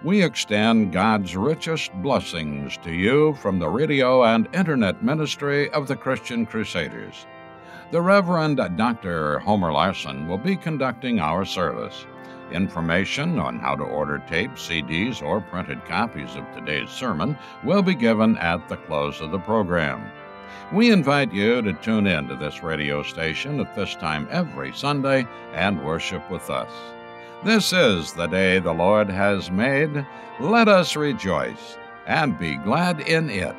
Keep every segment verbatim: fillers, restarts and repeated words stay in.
we extend God's richest blessings to you from the radio and internet ministry of the Christian Crusaders. The Reverend Doctor Homer Larson will be conducting our service. Information on how to order tapes, C Ds, or printed copies of today's sermon will be given at the close of the program. We invite you to tune in to this radio station at this time every Sunday and worship with us. This is the day the Lord has made. Let us rejoice and be glad in it.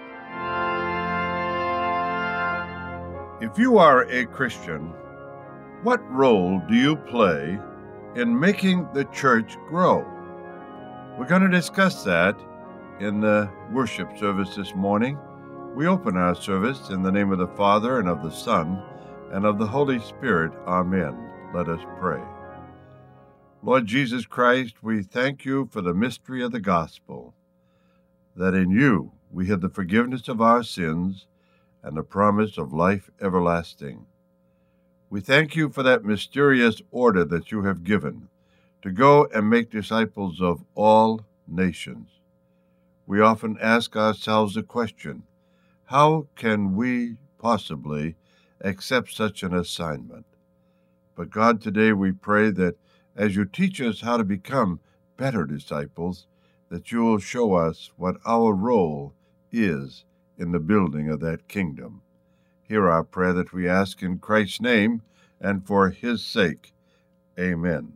If you are a Christian, what role do you play in making the church grow? We're going to discuss that in the worship service this morning. We open our service in the name of the Father, and of the Son, and of the Holy Spirit. Amen. Let us pray. Lord Jesus Christ, we thank you for the mystery of the gospel, that in you we have the forgiveness of our sins and the promise of life everlasting. We thank you for that mysterious order that you have given, to go and make disciples of all nations. We often ask ourselves the question, how can we possibly accept such an assignment? But God, today we pray that as you teach us how to become better disciples, that you will show us what our role is in the building of that kingdom. Hear our prayer that we ask in Christ's name and for his sake. Amen.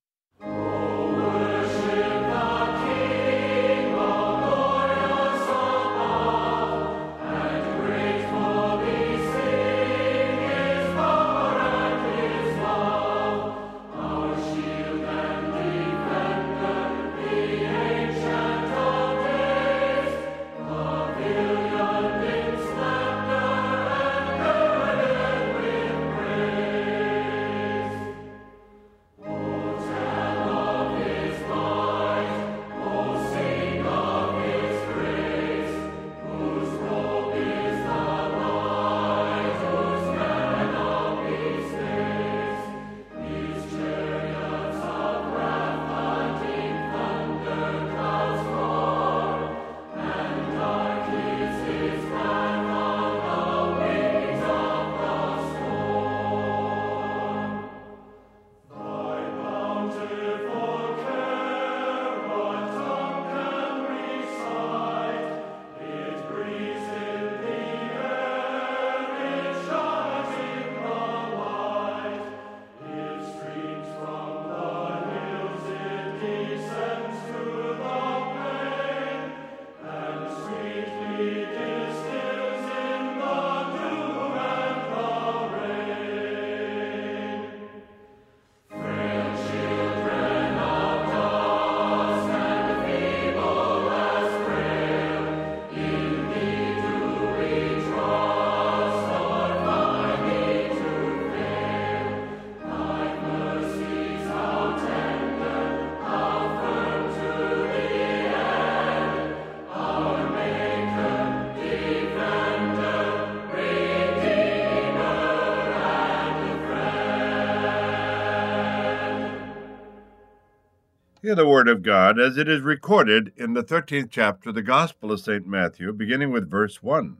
Hear the word of God as it is recorded in the thirteenth chapter of the Gospel of Saint Matthew, beginning with verse one.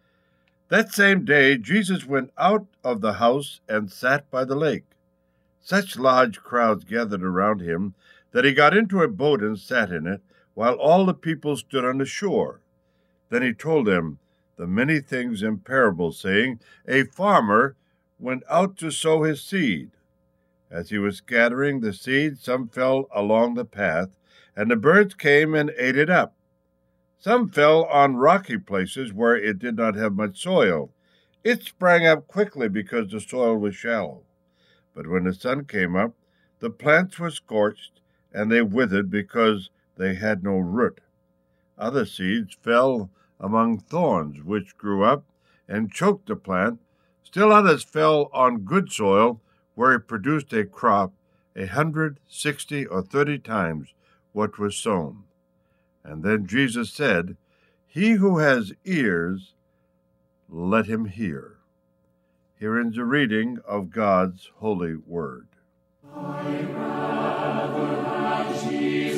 That same day Jesus went out of the house and sat by the lake. Such large crowds gathered around him that he got into a boat and sat in it, while all the people stood on the shore. Then he told them the many things in parables, saying, A farmer went out to sow his seed. As he was scattering the seed, some fell along the path, and the birds came and ate it up. Some fell on rocky places where it did not have much soil. It sprang up quickly because the soil was shallow. But when the sun came up, the plants were scorched, and they withered because they had no root. Other seeds fell among thorns, which grew up and choked the plant. Still others fell on good soil, where it produced a crop a hundred, sixty, or thirty times what was sown. And then Jesus said, He who has ears, let him hear. Here ends a reading of God's holy word. I'd rather have Jesus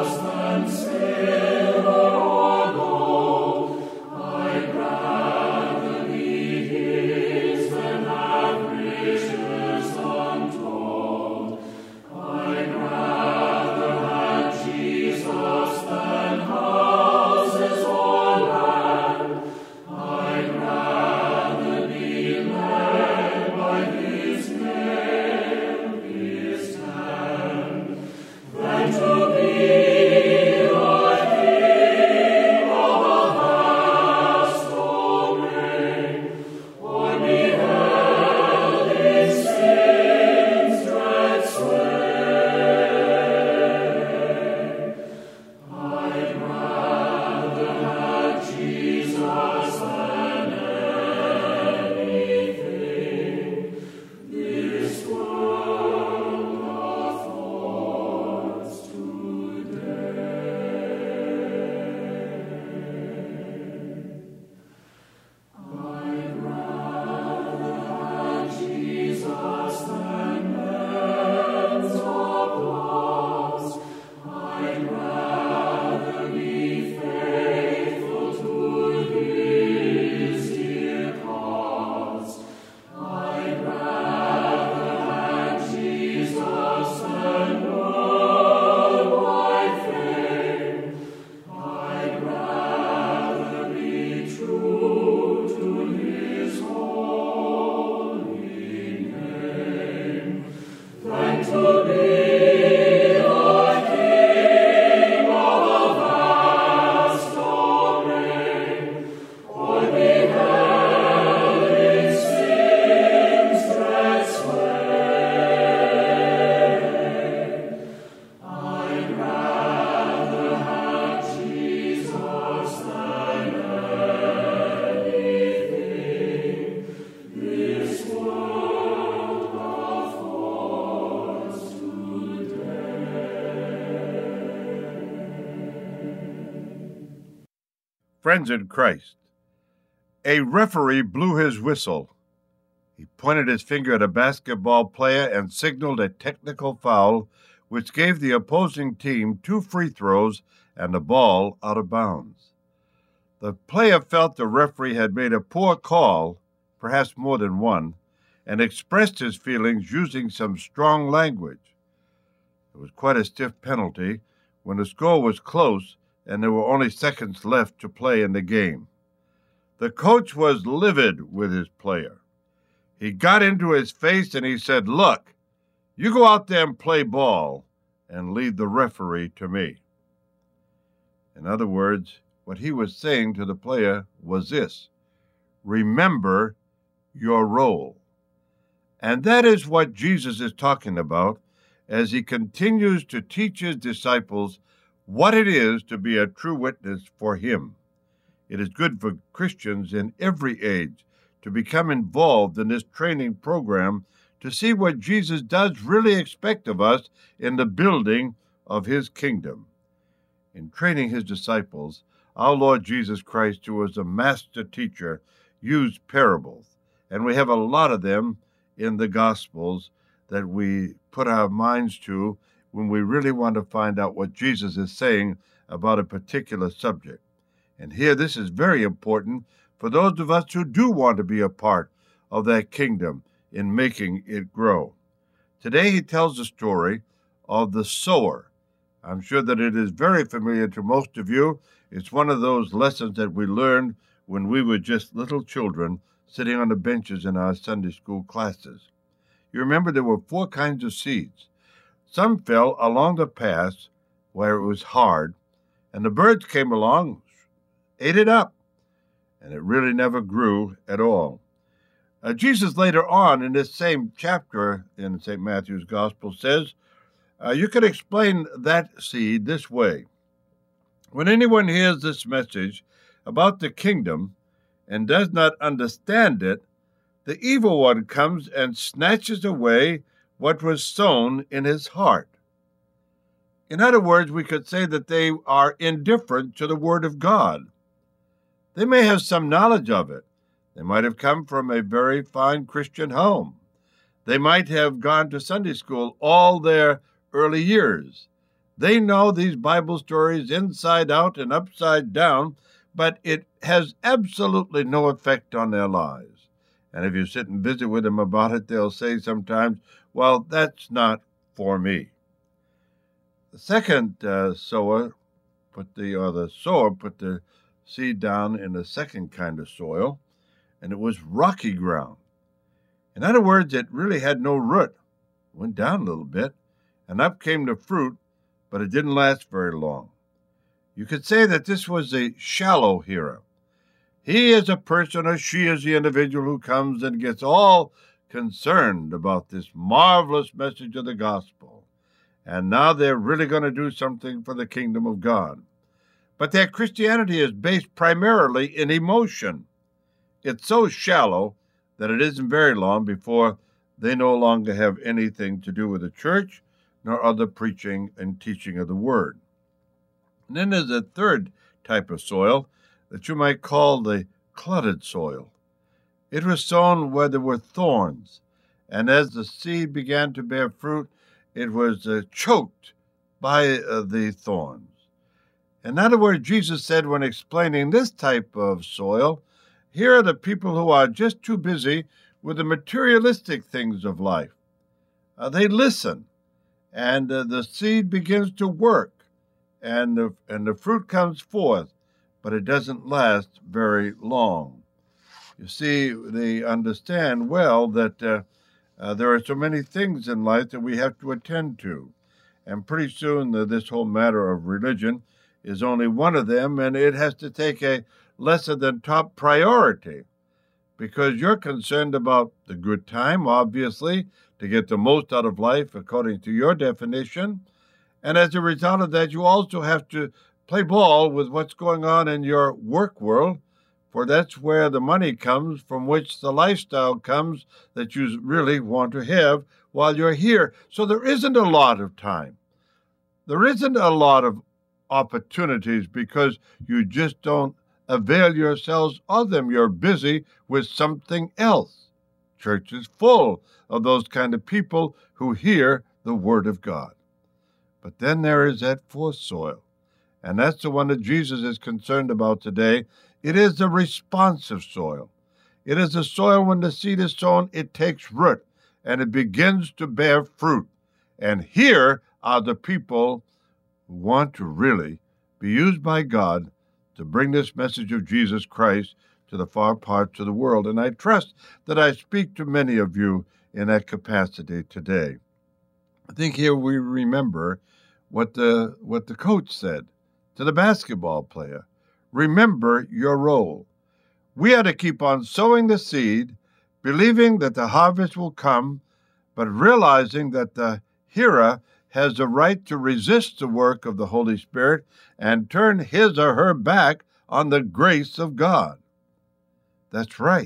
Friends in Christ, a referee blew his whistle. He pointed his finger at a basketball player and signaled a technical foul, which gave the opposing team two free throws and the ball out of bounds. The player felt the referee had made a poor call, perhaps more than one, and expressed his feelings using some strong language. It was quite a stiff penalty when the score was close and there were only seconds left to play in the game. The coach was livid with his player. He got into his face and he said, "Look, you go out there and play ball and leave the referee to me." In other words, what he was saying to the player was this: remember your role. And that is what Jesus is talking about as he continues to teach his disciples what it is to be a true witness for him. It is good for Christians in every age to become involved in this training program to see what Jesus does really expect of us in the building of his kingdom. In training his disciples, our Lord Jesus Christ, who was a master teacher, used parables, and we have a lot of them in the Gospels that we put our minds to when we really want to find out what Jesus is saying about a particular subject. And here, this is very important for those of us who do want to be a part of that kingdom in making it grow. Today, he tells the story of the sower. I'm sure that it is very familiar to most of you. It's one of those lessons that we learned when we were just little children sitting on the benches in our Sunday school classes. You remember there were four kinds of seeds. Some fell along the path where it was hard, and the birds came along, ate it up, and it really never grew at all. Uh, Jesus later on in this same chapter in Saint Matthew's Gospel says, uh, you can explain that seed this way. When anyone hears this message about the kingdom and does not understand it, the evil one comes and snatches away what was sown in his heart. In other words, we could say that they are indifferent to the Word of God. They may have some knowledge of it. They might have come from a very fine Christian home. They might have gone to Sunday school all their early years. They know these Bible stories inside out and upside down, but it has absolutely no effect on their lives. And if you sit and visit with them about it, they'll say sometimes, well, that's not for me. The second uh, sower put the, or the sower put the seed down in the second kind of soil, and it was rocky ground. In other words, it really had no root. It went down a little bit, and up came the fruit, but it didn't last very long. You could say that this was a shallow hearer. He is a person, or she is the individual who comes and gets all concerned about this marvelous message of the gospel. And now they're really going to do something for the kingdom of God. But their Christianity is based primarily in emotion. It's so shallow that it isn't very long before they no longer have anything to do with the church nor other preaching and teaching of the word. And then there's a third type of soil that you might call the cluttered soil. It was sown where there were thorns, and as the seed began to bear fruit, it was uh, choked by uh, the thorns. In other words, Jesus said when explaining this type of soil, here are the people who are just too busy with the materialistic things of life. Uh, they listen, and uh, the seed begins to work, and the, and the fruit comes forth, but it doesn't last very long. You see, they understand well that uh, uh, there are so many things in life that we have to attend to, and pretty soon uh, this whole matter of religion is only one of them, and it has to take a lesser than top priority, because you're concerned about the good time, obviously, to get the most out of life according to your definition. And as a result of that, you also have to play ball with what's going on in your work world, for that's where the money comes, from which the lifestyle comes that you really want to have while you're here. So there isn't a lot of time. There isn't a lot of opportunities because you just don't avail yourselves of them. You're busy with something else. Church is full of those kind of people who hear the word of God. But then there is that fourth soil, and that's the one that Jesus is concerned about today. It is the responsive soil. It is the soil when the seed is sown, it takes root, and it begins to bear fruit. And here are the people who want to really be used by God to bring this message of Jesus Christ to the far parts of the world. And I trust that I speak to many of you in that capacity today. I think here we remember what the what the coach said to the basketball player. Remember your role. We are to keep on sowing the seed, believing that the harvest will come, but realizing that the hearer has the right to resist the work of the Holy Spirit and turn his or her back on the grace of God. That's right.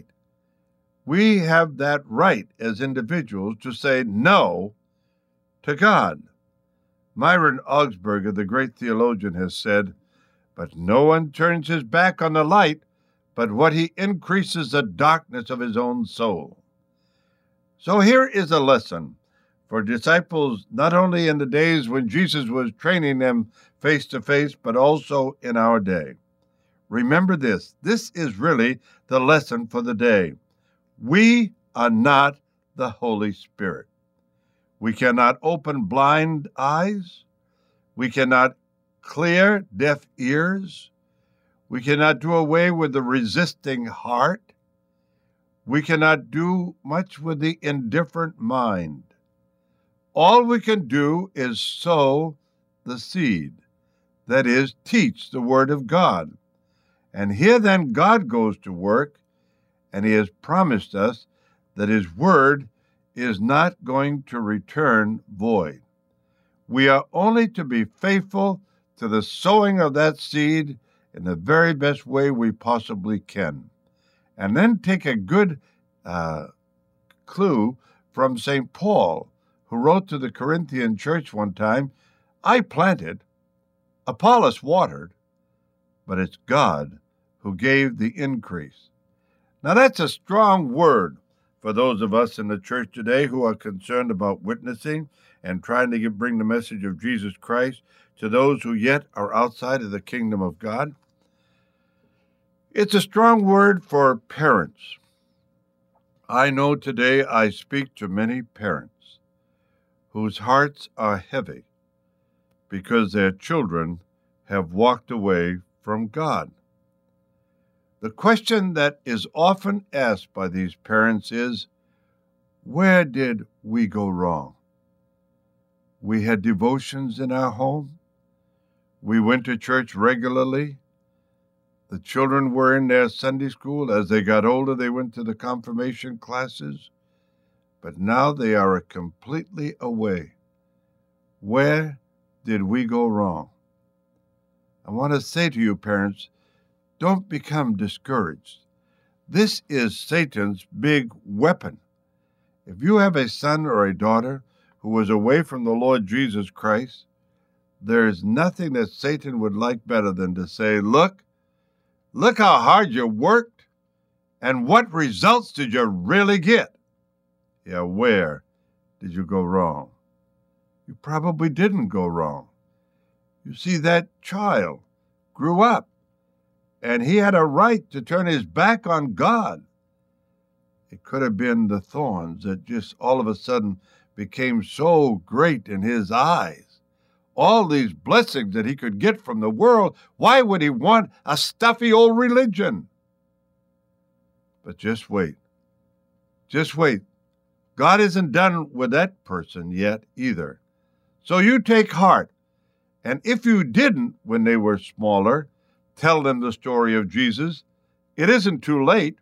We have that right as individuals to say no to God. Myron Augsburger, the great theologian, has said, "But no one turns his back on the light, but what he increases the darkness of his own soul." So here is a lesson for disciples, not only in the days when Jesus was training them face to face, but also in our day. Remember this. This is really the lesson for the day. We are not the Holy Spirit. We cannot open blind eyes. We cannot clear deaf ears. We cannot do away with the resisting heart. We cannot do much with the indifferent mind. All we can do is sow the seed, that is, teach the Word of God. And here then God goes to work, and He has promised us that His Word is not going to return void. We are only to be faithful to the sowing of that seed in the very best way we possibly can. And then take a good uh, clue from Saint Paul, who wrote to the Corinthian church one time, "I planted, Apollos watered, but it's God who gave the increase." Now that's a strong word for those of us in the church today who are concerned about witnessing and trying to get, bring the message of Jesus Christ to those who yet are outside of the kingdom of God. It's a strong word for parents. I know today I speak to many parents whose hearts are heavy because their children have walked away from God. The question that is often asked by these parents is, where did we go wrong? We had devotions in our home. We went to church regularly. The children were in their Sunday school. As they got older, they went to the confirmation classes. But now they are completely away. Where did we go wrong? I want to say to you, parents, don't become discouraged. This is Satan's big weapon. If you have a son or a daughter who is away from the Lord Jesus Christ, there is nothing that Satan would like better than to say, look, look how hard you worked, and what results did you really get? Yeah, where did you go wrong? You probably didn't go wrong. You see, that child grew up, and he had a right to turn his back on God. It could have been the thorns that just all of a sudden became so great in his eyes. All these blessings that he could get from the world, why would he want a stuffy old religion? But just wait. Just wait. God isn't done with that person yet either. So you take heart. And if you didn't, when they were smaller, tell them the story of Jesus, it isn't too late.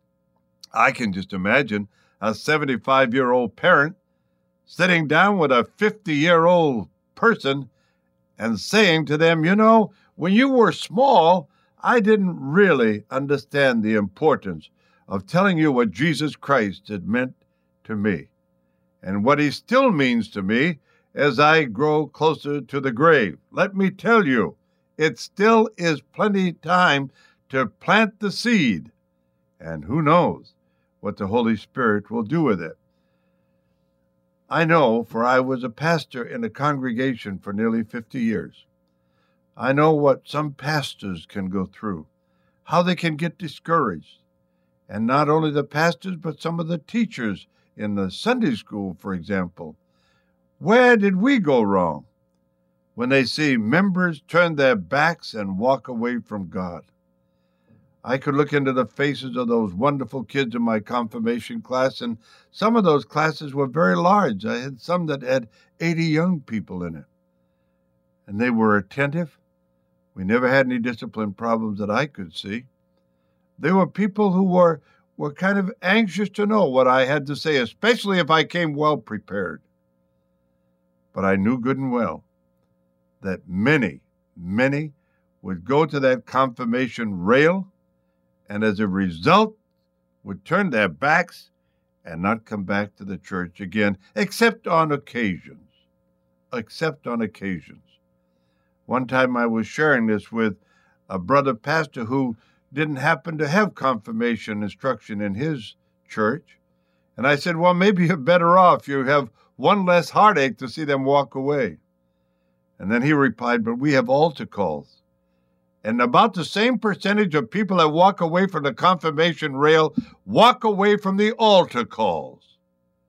I can just imagine a seventy-five-year-old parent sitting down with a fifty-year-old person and saying to them, you know, when you were small, I didn't really understand the importance of telling you what Jesus Christ had meant to me and what he still means to me as I grow closer to the grave. Let me tell you, it still is plenty time to plant the seed, and who knows what the Holy Spirit will do with it. I know, for I was a pastor in a congregation for nearly fifty years. I know what some pastors can go through, how they can get discouraged. And not only the pastors, but some of the teachers in the Sunday school, for example. Where did we go wrong when they see members turn their backs and walk away from God? I could look into the faces of those wonderful kids in my confirmation class, and some of those classes were very large. I had some that had eighty young people in it. And they were attentive. We never had any discipline problems that I could see. They were people who were, were kind of anxious to know what I had to say, especially if I came well prepared. But I knew good and well that many, many would go to that confirmation rail, and as a result would turn their backs and not come back to the church again, except on occasions. Except on occasions. One time I was sharing this with a brother pastor who didn't happen to have confirmation instruction in his church. And I said, well, maybe you're better off. You have one less heartache to see them walk away. And then he replied, but we have altar calls. And about the same percentage of people that walk away from the confirmation rail walk away from the altar calls.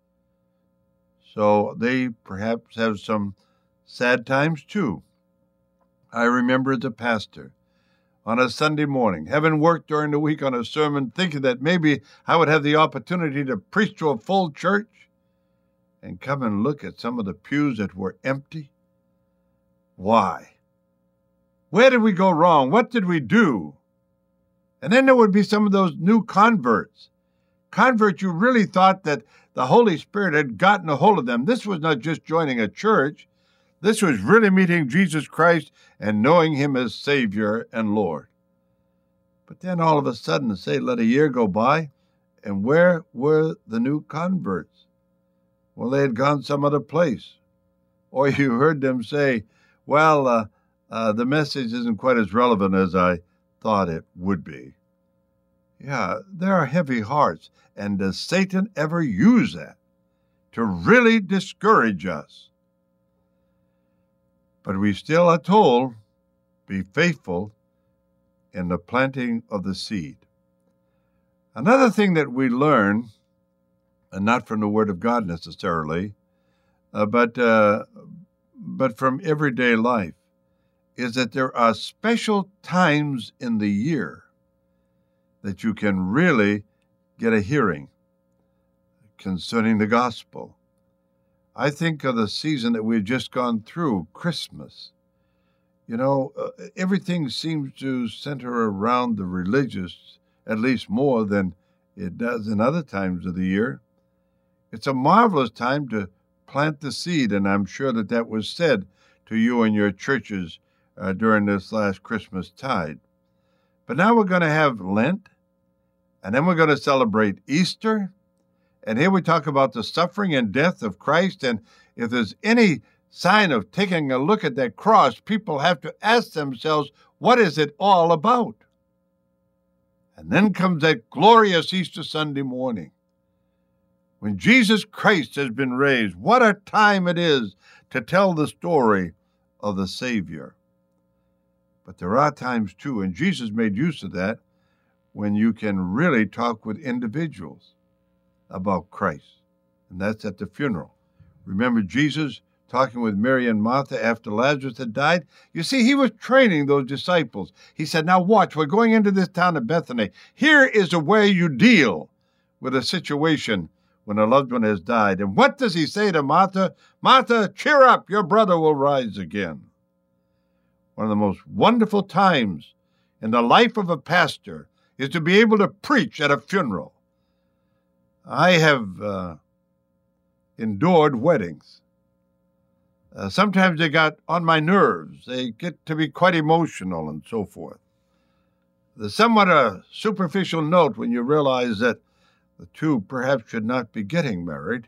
So they perhaps have some sad times too. I remember as a pastor on a Sunday morning, having worked during the week on a sermon, thinking that maybe I would have the opportunity to preach to a full church, and come and look at some of the pews that were empty. Why? Where did we go wrong? What did we do? And then there would be some of those new converts. Converts you really thought that the Holy Spirit had gotten a hold of them. This was not just joining a church. This was really meeting Jesus Christ and knowing him as Savior and Lord. But then all of a sudden, say, let a year go by, and where were the new converts? Well, they had gone some other place. Or you heard them say, well, uh, uh, the message isn't quite as relevant as I thought it would be. Yeah, there are heavy hearts. And does Satan ever use that to really discourage us? But we still are told, be faithful in the planting of the seed. Another thing that we learn, and not from the Word of God necessarily, uh, but uh, but from everyday life, is that there are special times in the year that you can really get a hearing concerning the gospel. I think of the season that we've just gone through, Christmas. You know, uh, everything seems to center around the religious, at least more than it does in other times of the year. It's a marvelous time to plant the seed, and I'm sure that that was said to you and your churches uh, during this last Christmas tide. But now we're going to have Lent, and then we're going to celebrate Easter, and here we talk about the suffering and death of Christ, and if there's any sign of taking a look at that cross, people have to ask themselves, what is it all about? And then comes that glorious Easter Sunday morning, when Jesus Christ has been raised. What a time it is to tell the story of the Savior. But there are times, too, and Jesus made use of that, when you can really talk with individuals about Christ. And that's at the funeral. Remember Jesus talking with Mary and Martha after Lazarus had died? You see, he was training those disciples. He said, now watch, we're going into this town of Bethany. Here is the way you deal with a situation when a loved one has died. And what does he say to Martha? Martha, cheer up, your brother will rise again. One of the most wonderful times in the life of a pastor is to be able to preach at a funeral. I have uh, endured weddings. Uh, sometimes they got on my nerves. They get to be quite emotional and so forth. There's somewhat a superficial note when you realize that the two perhaps should not be getting married.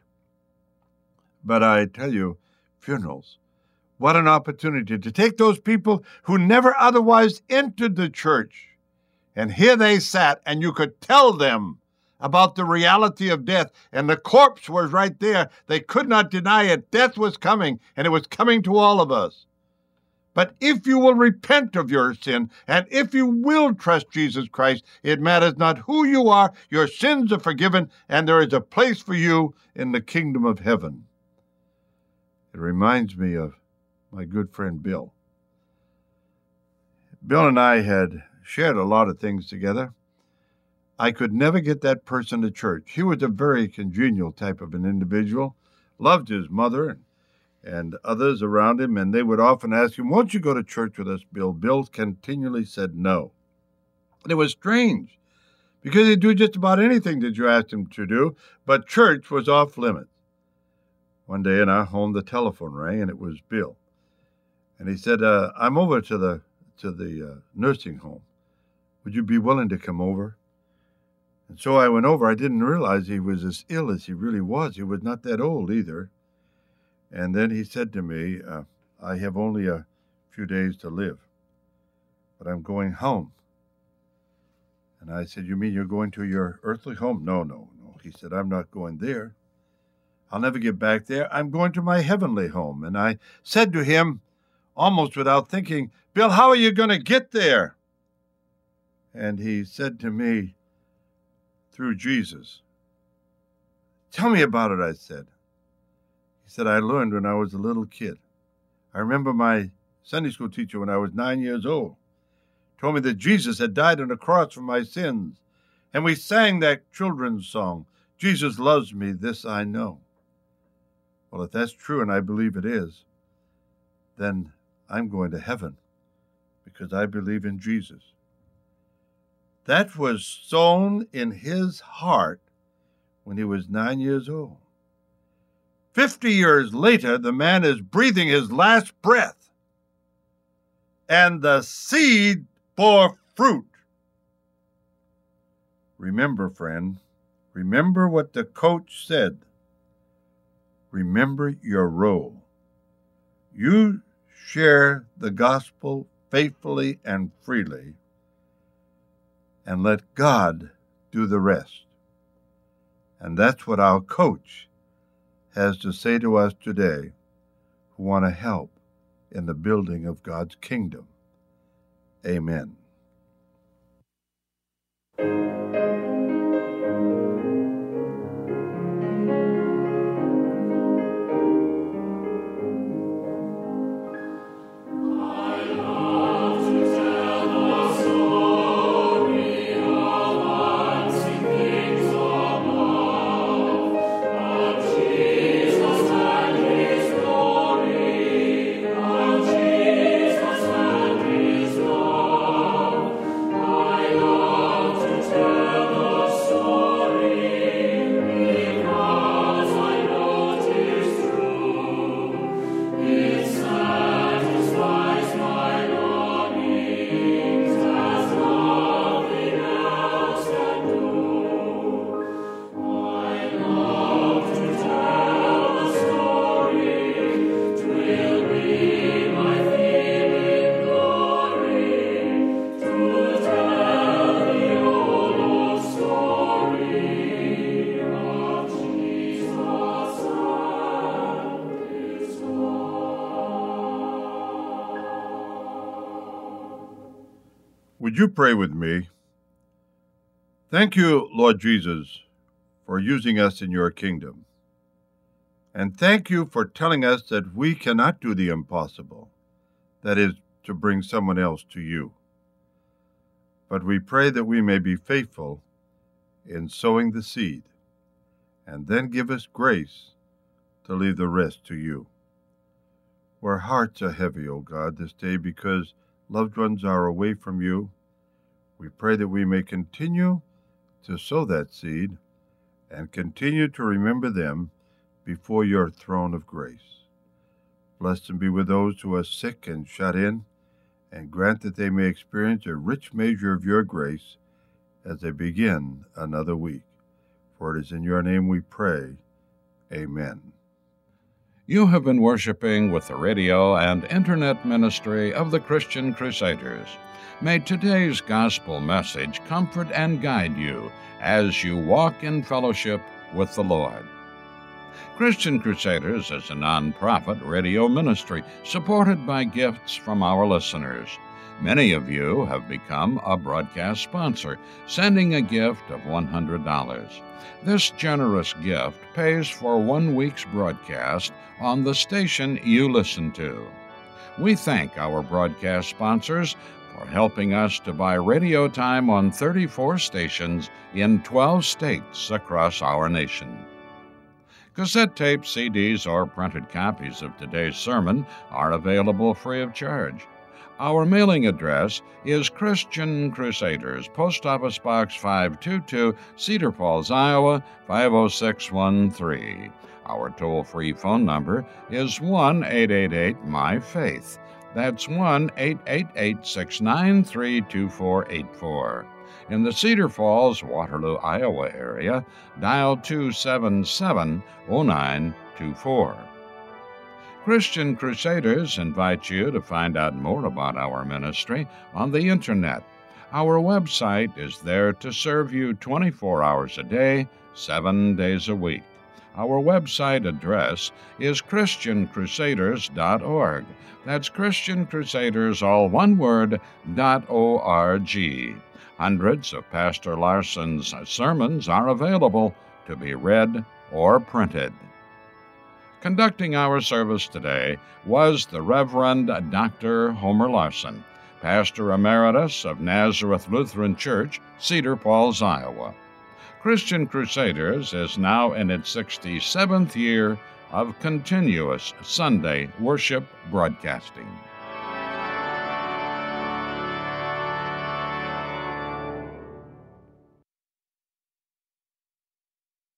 But I tell you, funerals, what an opportunity to take those people who never otherwise entered the church, and here they sat, and you could tell them about the reality of death, and the corpse was right there. They could not deny it. Death was coming, and it was coming to all of us. But if you will repent of your sin, and if you will trust Jesus Christ, it matters not who you are, your sins are forgiven, and there is a place for you in the kingdom of heaven. It reminds me of my good friend Bill. Bill and I had shared a lot of things together. I could never get that person to church. He was a very congenial type of an individual, loved his mother and, and others around him, and they would often ask him, won't you go to church with us, Bill? Bill continually said no. And it was strange, because he'd do just about anything that you asked him to do, but church was off limits. One day in our home, the telephone rang, and it was Bill. And he said, uh, I'm over to the, to the uh, nursing home. Would you be willing to come over? And so I went over. I didn't realize he was as ill as he really was. He was not that old either. And then he said to me, uh, I have only a few days to live, but I'm going home. And I said, you mean you're going to your earthly home? No, no, no. He said, I'm not going there. I'll never get back there. I'm going to my heavenly home. And I said to him, almost without thinking, Bill, how are you going to get there? And he said to me, through Jesus. Tell me about it, I said. He said, I learned when I was a little kid. I remember my Sunday school teacher when I was nine years old told me that Jesus had died on the cross for my sins. And we sang that children's song, Jesus loves me, this I know. Well, if that's true, and I believe it is, then I'm going to heaven because I believe in Jesus. That was sown in his heart when he was nine years old. Fifty years later, the man is breathing his last breath, and the seed bore fruit. Remember, friend, remember what the coach said. Remember your role. You share the gospel faithfully and freely, and let God do the rest. And that's what our coach has to say to us today who want to help in the building of God's kingdom. Amen. Would you pray with me? Thank you, Lord Jesus, for using us in your kingdom. And thank you for telling us that we cannot do the impossible, that is, to bring someone else to you. But we pray that we may be faithful in sowing the seed, and then give us grace to leave the rest to you. Where hearts are heavy, O God, this day because loved ones are away from you, we pray that we may continue to sow that seed and continue to remember them before your throne of grace. Bless and be with those who are sick and shut in, and grant that they may experience a rich measure of your grace as they begin another week. For it is in your name we pray. Amen. You have been worshiping with the radio and internet ministry of the Christian Crusaders. May today's gospel message comfort and guide you as you walk in fellowship with the Lord. Christian Crusaders is a non-profit radio ministry supported by gifts from our listeners. Many of you have become a broadcast sponsor, sending a gift of one hundred dollars. This generous gift pays for one week's broadcast on the station you listen to. We thank our broadcast sponsors for helping us to buy radio time on thirty-four stations in twelve states across our nation. Cassette tapes, C Ds, or printed copies of today's sermon are available free of charge. Our mailing address is Christian Crusaders, Post Office Box five two two, Cedar Falls, Iowa, five oh six one three. Our toll-free phone number is one eight eight eight M Y Faith. That's one eight eight eight, six nine three, two four eight four. In the Cedar Falls, Waterloo, Iowa area, dial two seven seven, oh nine two four. Christian Crusaders invite you to find out more about our ministry on the Internet. Our website is there to serve you twenty-four hours a day, seven days a week. Our website address is Christian Crusaders dot org. That's Christian Crusaders, all one word, dot O R G. Hundreds of Pastor Larson's sermons are available to be read or printed. Conducting our service today was the Reverend Doctor Homer Larson, Pastor Emeritus of Nazareth Lutheran Church, Cedar Falls, Iowa. Christian Crusaders is now in its sixty-seventh year of continuous Sunday worship broadcasting.